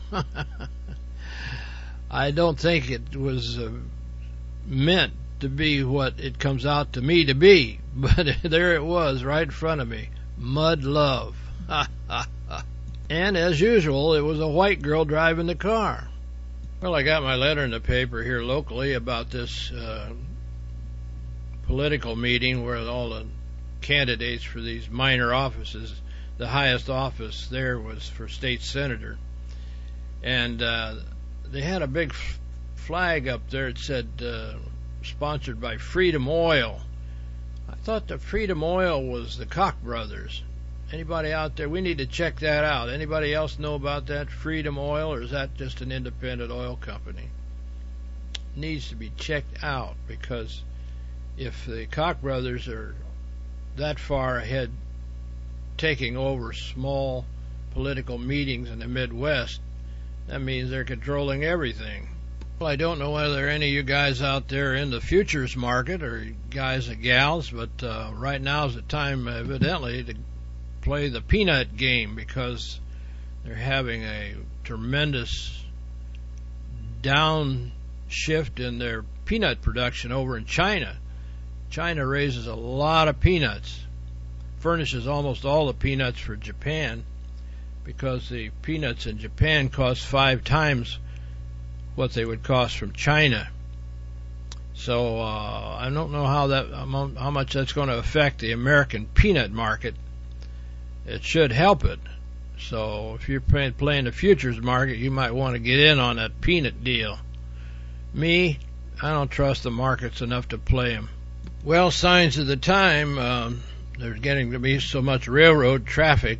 I don't think it was uh, meant to be what it comes out to me to be, but there it was right in front of me. Mud Love. And as usual, it was a white girl driving the car. Well, I got my letter in the paper here locally about this uh, political meeting where all the candidates for these minor offices, the highest office there was for state senator. And uh, they had a big f- flag up there. It said, uh, sponsored by Freedom Oil. I thought that Freedom Oil was the Koch brothers. Anybody out there? We need to check that out. Anybody else know about that, Freedom Oil, or is that just an independent oil company? It needs to be checked out, because if the Koch brothers are that far ahead taking over small political meetings in the Midwest, that means they're controlling everything. Well, I don't know whether any of you guys out there are in the futures market, or guys and gals, but uh, right now is the time, evidently, to play the peanut game, because they're having a tremendous downshift in their peanut production over in China. China raises a lot of peanuts, furnishes almost all the peanuts for Japan, because the peanuts in Japan cost five times what they would cost from China. So uh, I don't know how that how much that's going to affect the American peanut market. It should help it. So if you're playing, playing the futures market, you might want to get in on that peanut deal. Me, I don't trust the markets enough to play them. Well, signs of the time, um, there's getting to be so much railroad traffic.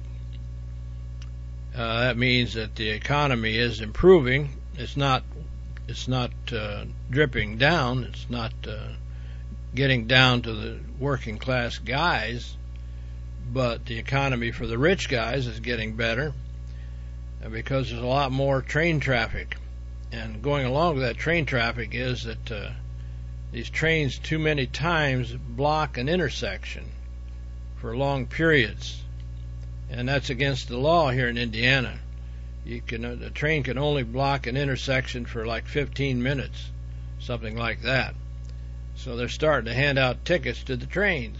Uh, that means that the economy is improving. It's not it's not uh, dripping down. It's not uh, getting down to the working class guys, but the economy for the rich guys is getting better, because there's a lot more train traffic. And going along with that train traffic is that uh, these trains too many times block an intersection for long periods. And that's against the law here in Indiana. You can, uh, the train can only block an intersection for like fifteen minutes, something like that. So they're starting to hand out tickets to the trains.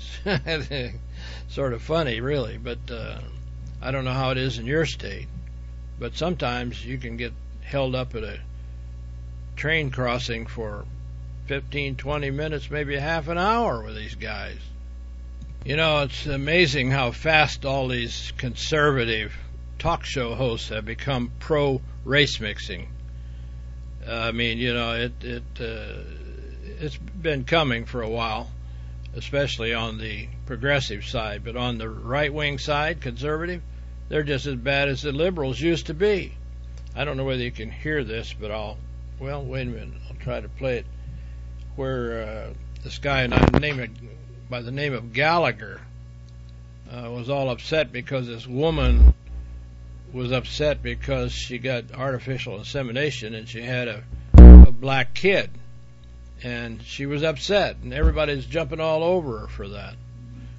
Sort of funny, really, but uh, I don't know how it is in your state. But sometimes you can get held up at a train crossing for fifteen, twenty minutes, maybe a half an hour with these guys. You know, it's amazing how fast all these conservative talk show hosts have become pro-race mixing. Uh, I mean, you know, it it uh, it's been coming for a while, especially on the progressive side. But on the right-wing side, conservative, they're just as bad as the liberals used to be. I don't know whether you can hear this, but I'll, well, wait a minute, I'll try to play it, where uh, this guy by the name of Gallagher uh, was all upset because this woman was upset because she got artificial insemination and she had a, a black kid. And she was upset, and everybody's jumping all over her for that.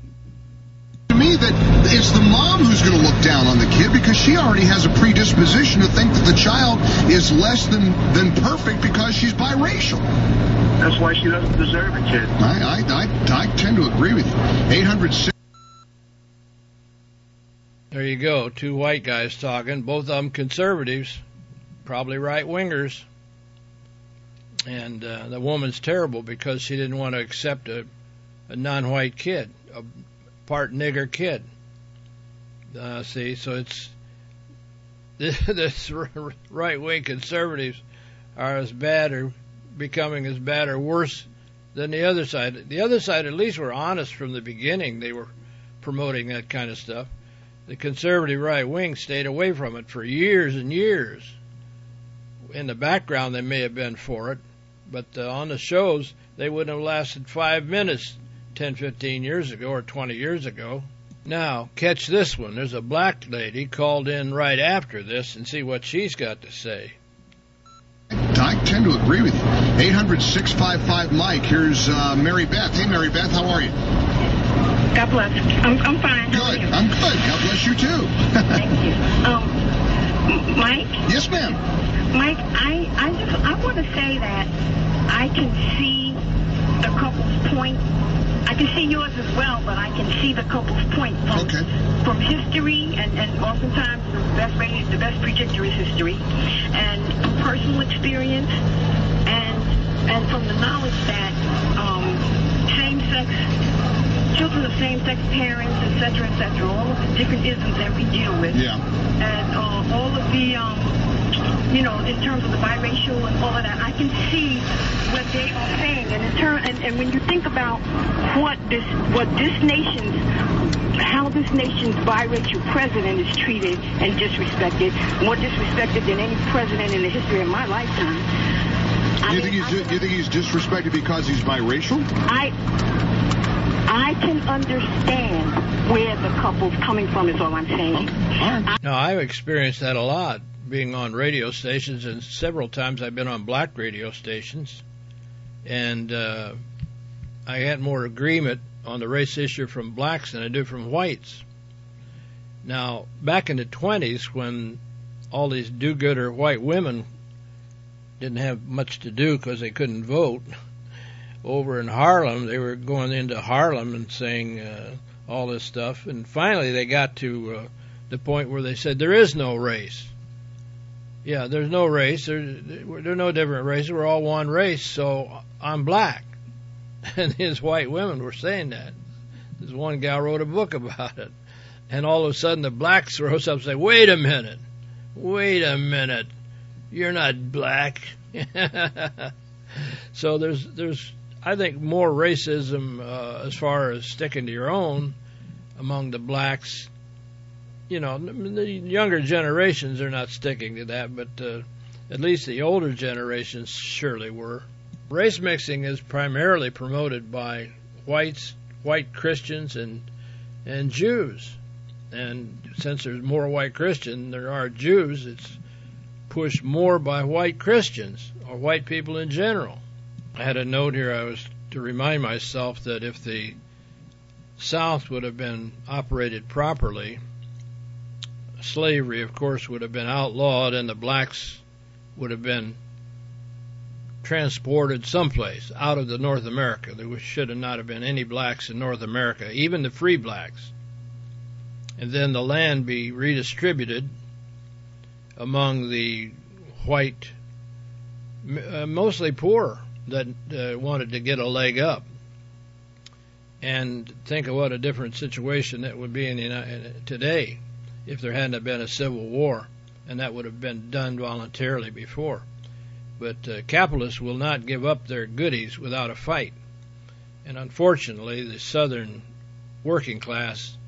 you that it's the mom who's going to look down on the kid because she already has a predisposition to think that the child is less than, than perfect because she's biracial. That's why she doesn't deserve a kid. I, I, I, I tend to agree with you. eight hundred six There you go. Two white guys talking, both of them conservatives, probably right-wingers. And uh, the woman's terrible because she didn't want to accept a, a non-white kid, a part nigger kid. Uh, see, so it's this, this right-wing conservatives are as bad or becoming as bad or worse than the other side. The other side at least were honest from the beginning. They were promoting that kind of stuff. The conservative right-wing stayed away from it for years and years. In the background, they may have been for it, but uh, on the shows, they wouldn't have lasted five minutes ten, fifteen years ago or twenty years ago. Now, catch this one. There's a black lady called in right after this and see what she's got to say. I tend to agree with you. eight hundred, six five five, Mike. Here's uh, Mary Beth. Hey, Mary Beth, how are you? God bless. I'm, I'm fine. How Good. are you? I'm good. God bless you, too. Thank you. Um, Mike? Yes, ma'am. Mike, I, I just I want to say that I can see the couple's point. I can see yours as well, but I can see the couple's point from, Okay. from history, and, and oftentimes the best way, the best predictor is history, and from personal experience, and and from the knowledge that um, same-sex children of same-sex parents, et cetera, et cetera, all of the different isms that we deal with, Yeah. and uh, all of the, um, you know, in terms of the biracial and all of that, I can see what they are saying. And in turn, and, and when you think about what this, what this nation's, how this nation's biracial president is treated and disrespected, more disrespected than any president in the history of my lifetime. Do I you, mean, think he's, I, do you think he's disrespected because he's biracial? I, I can understand where the couple's coming from, is all I'm saying. Okay. All right. Now, I've experienced that a lot, being on radio stations, and several times I've been on black radio stations, and uh, I had more agreement on the race issue from blacks than I do from whites. Now, back in the twenties, when all these do-gooder white women didn't have much to do because they couldn't vote, over in Harlem, they were going into Harlem and saying uh, all this stuff, and finally they got to uh, the point where they said there is no race. Yeah, there's no race. There's, there's no different races. We're all one race, so I'm black. And his white women were saying that. This one guy wrote a book about it. And all of a sudden the blacks rose up and say, wait a minute, wait a minute, you're not black. So there's, there's, I think, more racism uh, as far as sticking to your own among the blacks. You know, the younger generations are not sticking to that, but uh, at least the older generations surely were. Race mixing is primarily promoted by whites, white Christians, and and Jews. And since there's more white Christians than there are Jews, it's pushed more by white Christians or white people in general. I had a note here I was to remind myself that if the South would have been operated properly, slavery, of course, would have been outlawed, and the blacks would have been transported someplace out of the North America. There should have not have been any blacks in North America, even the free blacks. And then the land be redistributed among the white, uh, mostly poor, that uh, wanted to get a leg up. And think of what a different situation that would be in the United today if there hadn't been a civil war, and that would have been done voluntarily before. But uh, capitalists will not give up their goodies without a fight. And unfortunately, the southern working class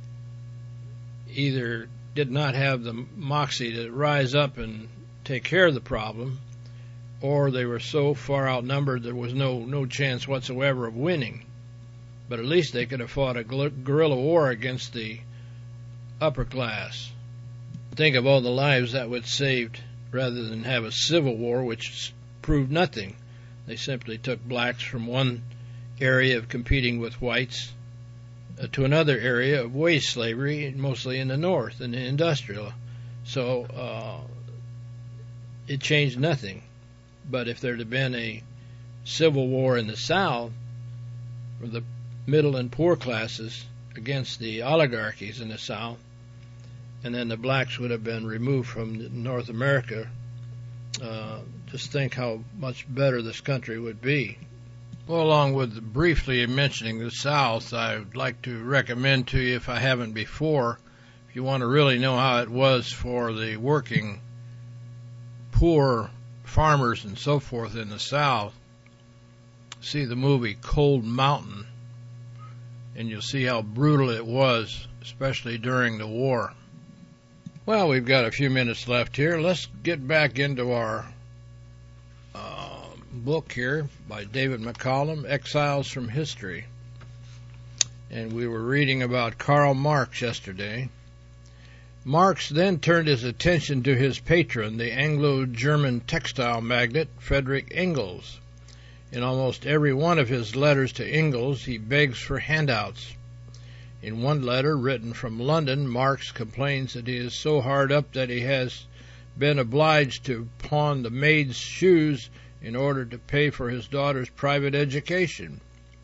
either did not have the moxie to rise up and take care of the problem, or they were so far outnumbered there was no, no chance whatsoever of winning. But at least they could have fought a guerrilla war against the upper class. Think of all the lives that would saved rather than have a civil war, which proved nothing. They simply took blacks from one area of competing with whites uh, to another area of wage slavery, mostly in the North, in the industrial. So uh, it changed nothing. But if there had been a civil war in the South, for the middle and poor classes against the oligarchies in the South, and then the blacks would have been removed from North America, uh, just think how much better this country would be. Well, along with briefly mentioning the South, I would like to recommend to you, if I haven't before, if you want to really know how it was for the working poor farmers and so forth in the South, see the movie Cold Mountain, and you'll see how brutal it was, especially during the war. Well, we've got a few minutes left here. Let's get back into our uh, book here by David McCallum, Exiles from History. And we were reading about Karl Marx yesterday. Marx then turned his attention to his patron, the Anglo-German textile magnate Friedrich Engels. In almost every one of his letters to Engels, he begs for handouts. In one letter written from London, Marx complains that he is so hard up that he has been obliged to pawn the maid's shoes in order to pay for his daughter's private education.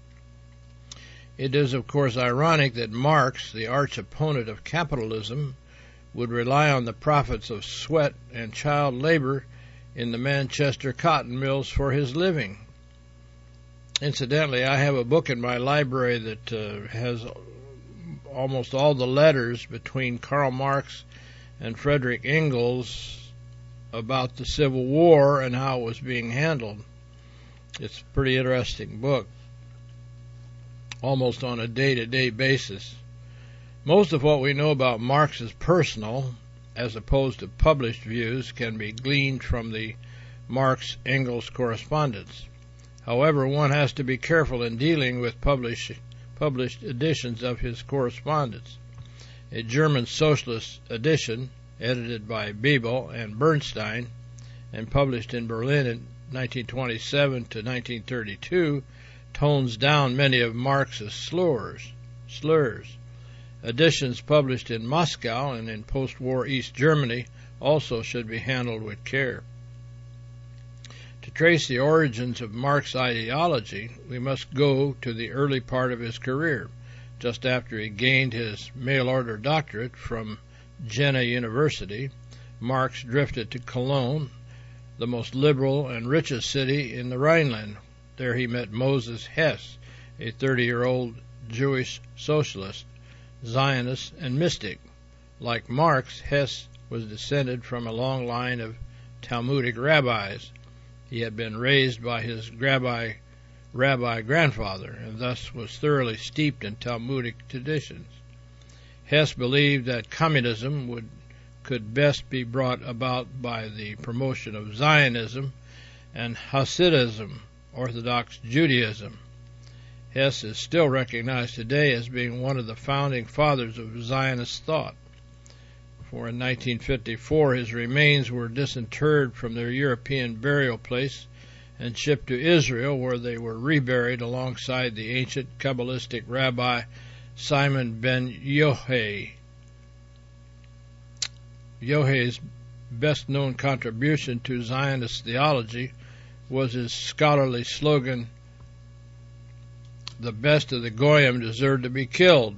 It is, of course, ironic that Marx, the arch opponent of capitalism, would rely on the profits of sweat and child labor in the Manchester cotton mills for his living. Incidentally, I have a book in my library that uh, has almost all the letters between Karl Marx and Friedrich Engels about the Civil War and how it was being handled. It's a pretty interesting book, almost on a day-to-day basis. Most of what we know about Marx's personal, as opposed to published views, can be gleaned from the Marx-Engels correspondence. However, one has to be careful in dealing with published published editions of his correspondence. A German socialist edition, edited by Bebel and Bernstein, and published in Berlin in nineteen twenty-seven to nineteen thirty-two, tones down many of Marx's slurs. slurs. Editions published in Moscow and in post-war East Germany also should be handled with care. To trace the origins of Marx's ideology, we must go to the early part of his career, just after he gained his mail-order doctorate from Jena University. Marx drifted to Cologne, the most liberal and richest city in the Rhineland. There he met Moses Hess, a thirty-year-old Jewish socialist, Zionist, and mystic. Like Marx, Hess was descended from a long line of Talmudic rabbis. He had been raised by his rabbi, rabbi grandfather, and thus was thoroughly steeped in Talmudic traditions. Hess believed that communism would could best be brought about by the promotion of Zionism and Hasidism, Orthodox Judaism. Hess is still recognized today as being one of the founding fathers of Zionist thought. For in nineteen fifty-four his remains were disinterred from their European burial place and shipped to Israel, where they were reburied alongside the ancient Kabbalistic rabbi Simon ben Yohei. Yohei's best-known contribution to Zionist theology was his scholarly slogan, "The best of the Goyim deserve to be killed."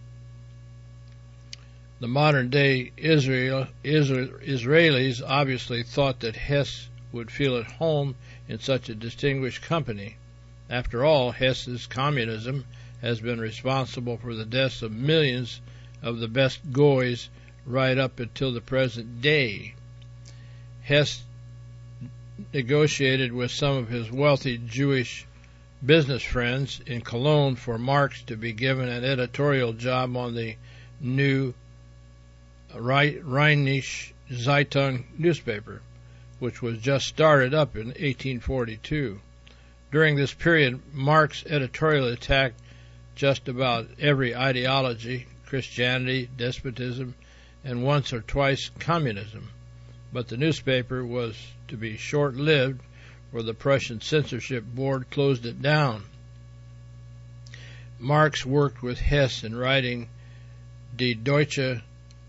The modern-day Israel, Israel, Israelis obviously thought that Hess would feel at home in such a distinguished company. After all, Hess's communism has been responsible for the deaths of millions of the best goys right up until the present day. Hess negotiated with some of his wealthy Jewish business friends in Cologne for Marx to be given an editorial job on the new Rheinische Zeitung newspaper, which was just started up in eighteen forty-two. During this period, Marx editorially attacked just about every ideology, Christianity, despotism, and once or twice communism. But the newspaper was to be short-lived, for the Prussian censorship board closed it down. Marx worked with Hess in writing Die Deutsche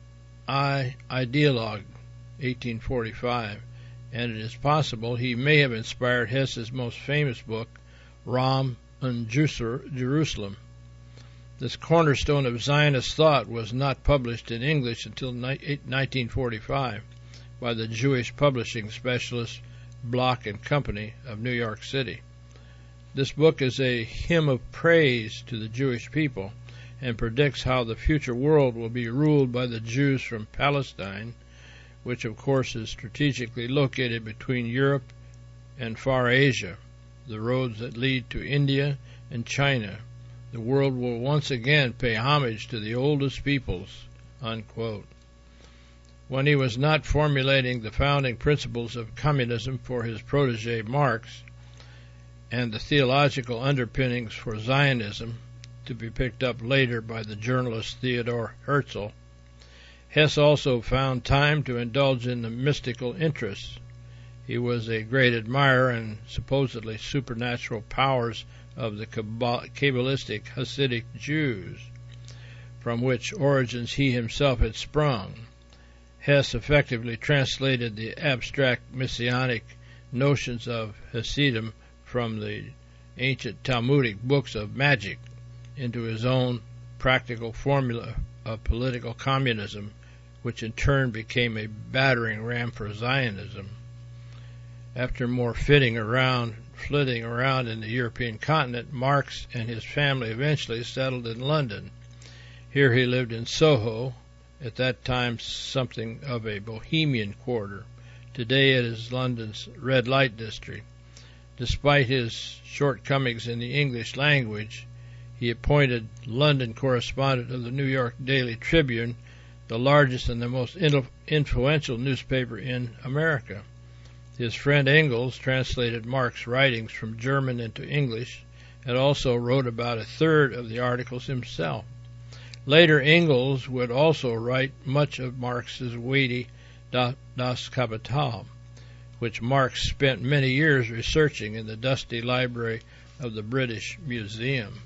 Ideologie, eighteen forty-five, and it is possible he may have inspired Hess's most famous book, Rom und Jerusalem. This cornerstone of Zionist thought was not published in English until nineteen forty-five by the Jewish publishing specialist Block and Company of New York City. This book is a hymn of praise to the Jewish people and predicts how the future world will be ruled by the Jews from Palestine, which of course is strategically located between Europe and Far Asia, the roads that lead to India and China. The world will once again pay homage to the oldest peoples, unquote. When he was not formulating the founding principles of communism for his protege Marx and the theological underpinnings for Zionism, to be picked up later by the journalist Theodor Herzl, Hess also found time to indulge in the mystical interests. He was a great admirer and supposedly supernatural powers of the Kabbalistic Hasidic Jews, from which origins he himself had sprung. Hess effectively translated the abstract messianic notions of Hasidim from the ancient Talmudic books of magic into his own practical formula of political communism, which in turn became a battering ram for Zionism. After more fitting around, flitting around in the European continent, Marx and his family eventually settled in London. Here he lived in Soho, at that time something of a bohemian quarter. Today it is London's red light district. Despite his shortcomings in the English language, he appointed London correspondent of the New York Daily Tribune, the largest and the most influential newspaper in America. His friend Engels translated Marx's writings from German into English and also wrote about a third of the articles himself. Later, Engels would also write much of Marx's weighty Das Kapital, which Marx spent many years researching in the dusty library of the British Museum.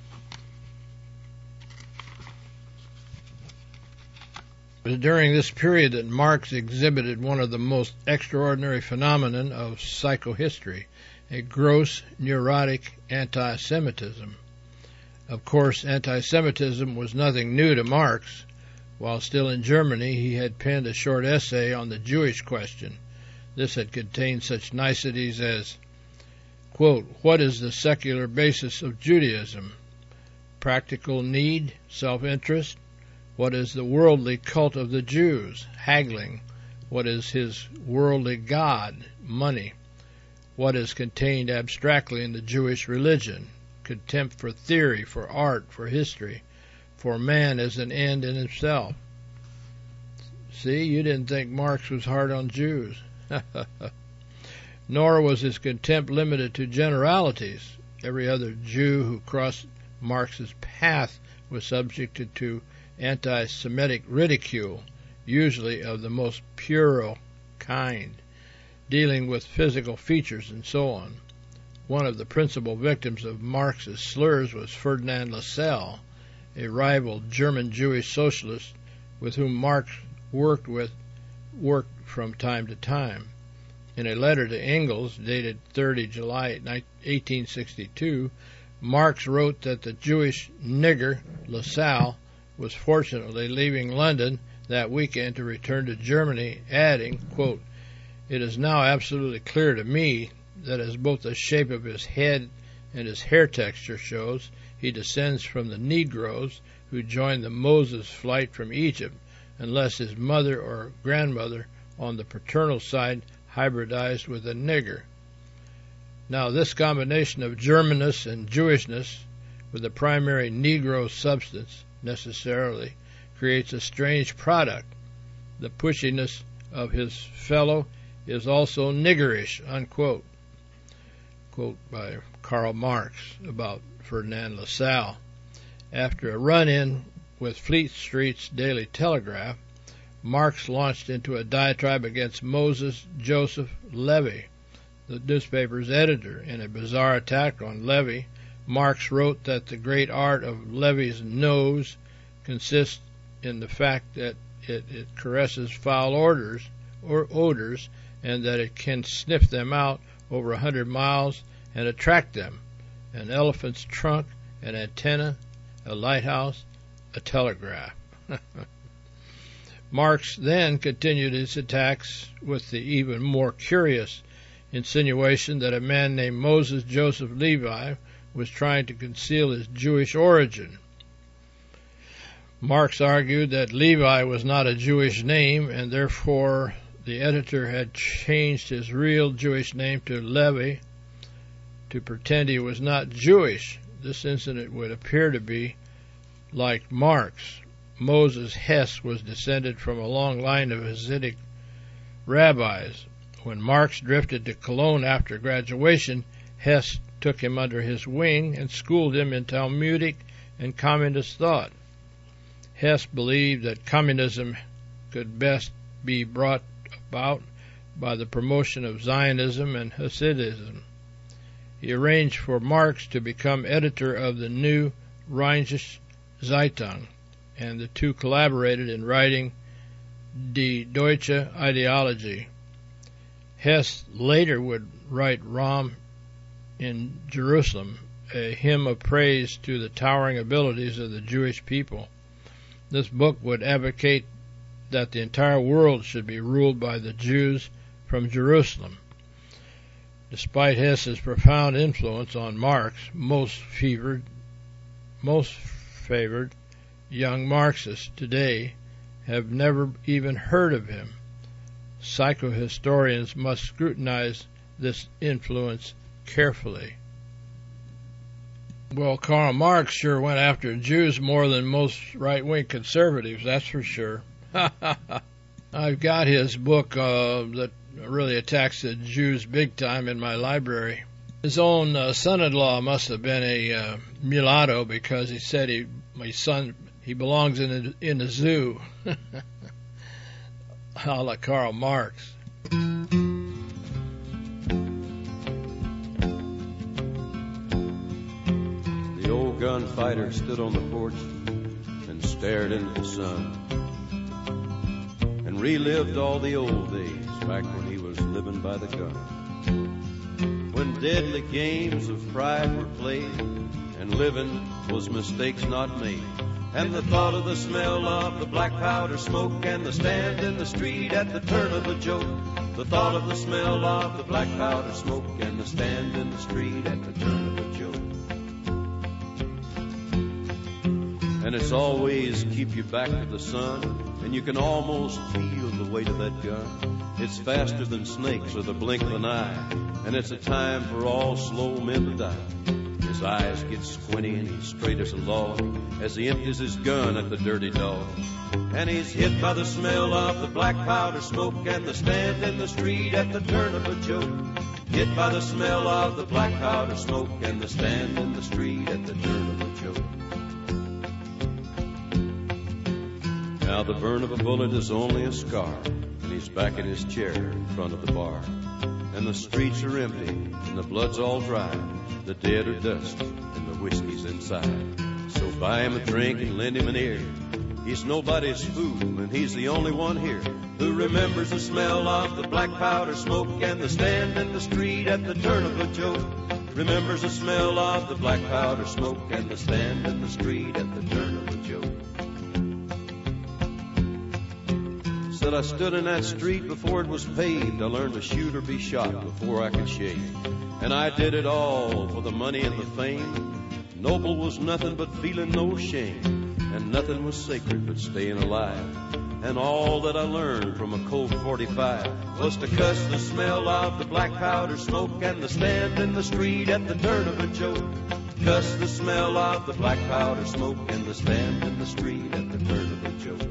It was during this period that Marx exhibited one of the most extraordinary phenomena of psychohistory, a gross, neurotic anti-Semitism. Of course, anti-Semitism was nothing new to Marx. While still in Germany, he had penned a short essay on the Jewish question. This had contained such niceties as, quote, "What is the secular basis of Judaism? Practical need, self-interest? What is the worldly cult of the Jews? Haggling. What is his worldly god? Money. What is contained abstractly in the Jewish religion? Contempt for theory, for art, for history, for man as an end in himself." See, you didn't think Marx was hard on Jews. Nor was his contempt limited to generalities. Every other Jew who crossed Marx's path was subjected to anti-Semitic ridicule, usually of the most puerile kind, dealing with physical features and so on. One of the principal victims of Marx's slurs was Ferdinand Lassalle, a rival German Jewish socialist with whom Marx worked with worked from time to time. In a letter to Engels, dated the third of July eighteen sixty-two, Marx wrote that the Jewish nigger Lassalle was fortunately leaving London that weekend to return to Germany, adding, quote, "It is now absolutely clear to me that as both the shape of his head and his hair texture shows, he descends from the Negroes who joined the Moses flight from Egypt, unless his mother or grandmother on the paternal side hybridized with a nigger." Now this combination of Germanness and Jewishness with the primary Negro substance necessarily creates a strange product. The pushiness of his fellow is also niggerish, unquote. Quote by Karl Marx about Ferdinand Lassalle. After a run-in with Fleet Street's Daily Telegraph, Marx launched into a diatribe against Moses Joseph Levy, the newspaper's editor, in a bizarre attack on Levy Marx wrote that the great art of Levy's nose consists in the fact that it, it caresses foul odors, or odors, and that it can sniff them out over a hundred miles and attract them. An elephant's trunk, an antenna, a lighthouse, a telegraph. Marx then continued his attacks with the even more curious insinuation that a man named Moses Joseph Levi was trying to conceal his Jewish origin. Marx argued that Levi was not a Jewish name, and therefore the editor had changed his real Jewish name to Levy to pretend he was not Jewish. This incident would appear to be like Marx. Moses Hess was descended from a long line of Hasidic rabbis. When Marx drifted to Cologne after graduation, Hess took him under his wing and schooled him in Talmudic and communist thought. Hess believed that communism could best be brought about by the promotion of Zionism and Hasidism. He arranged for Marx to become editor of the new Rheinische Zeitung, and the two collaborated in writing Die Deutsche Ideologie. Hess later would write Ram in Jerusalem, a hymn of praise to the towering abilities of the Jewish people. This book would advocate that the entire world should be ruled by the Jews from Jerusalem. Despite Hess's profound influence on Marx, most favored, most favored young Marxists today have never even heard of him. Psychohistorians must scrutinize this influence carefully. Well, Karl Marx sure went after Jews more than most right-wing conservatives, that's for sure. I've got his book uh, that really attacks the Jews big time in my library. His own uh, son-in-law must have been a uh, mulatto, because he said he, my son, he belongs in a, in a zoo. A la Karl Marx. The old gunfighter stood on the porch and stared into the sun and relived all the old days back when he was living by the gun, when deadly games of pride were played and living was mistakes not made. And the thought of the smell of the black powder smoke and the stand in the street at the turn of a joke. The thought of the smell of the black powder smoke and the stand in the street at the turn of a joke. And it's always keep you back to the sun, and you can almost feel the weight of that gun. It's faster than snakes or the blink of an eye, and it's a time for all slow men to die. His eyes get squinty and he's straight as a log as he empties his gun at the dirty dog. And he's hit by the smell of the black powder smoke and the stand in the street at the turn of a joke. Hit by the smell of the black powder smoke and the stand in the street at the turn of a joke. Now the burn of a bullet is only a scar, and he's back in his chair in front of the bar. And the streets are empty and the blood's all dry. The dead are dust and the whiskey's inside. So buy him a drink and lend him an ear. He's nobody's fool and he's the only one here who remembers the smell of the black powder smoke and the stand in the street at the turn of a joke. Remembers the smell of the black powder smoke and the stand in the street at the turn of a joke. Said I stood in that street before it was paved. I learned to shoot or be shot before I could shave. And I did it all for the money and the fame. Noble was nothing but feeling no shame. And nothing was sacred but staying alive. And all that I learned from a Colt forty-five was to cuss the smell of the black powder smoke and the stand in the street at the turn of a joke. Cuss the smell of the black powder smoke and the stand in the street at the turn of a joke.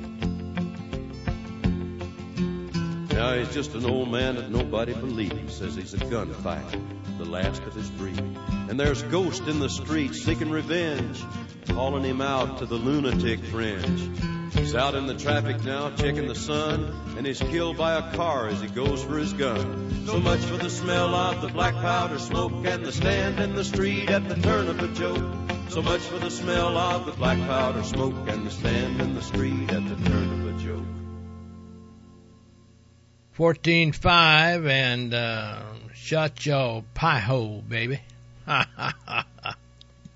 Now he's just an old man that nobody believes. Says he's a gunfighter, the last of his breed. And there's ghosts in the streets seeking revenge. calling him out to the lunatic fringe. He's out in the traffic now, checking the sun, and he's killed by a car as he goes for his gun. So much for the smell of the black powder smoke and the stand in the street at the turn of a joke. So much for the smell of the black powder smoke and the stand in the street at the turn of a joke. fourteen five and uh, shut your pie hole, baby. Ha ha ha.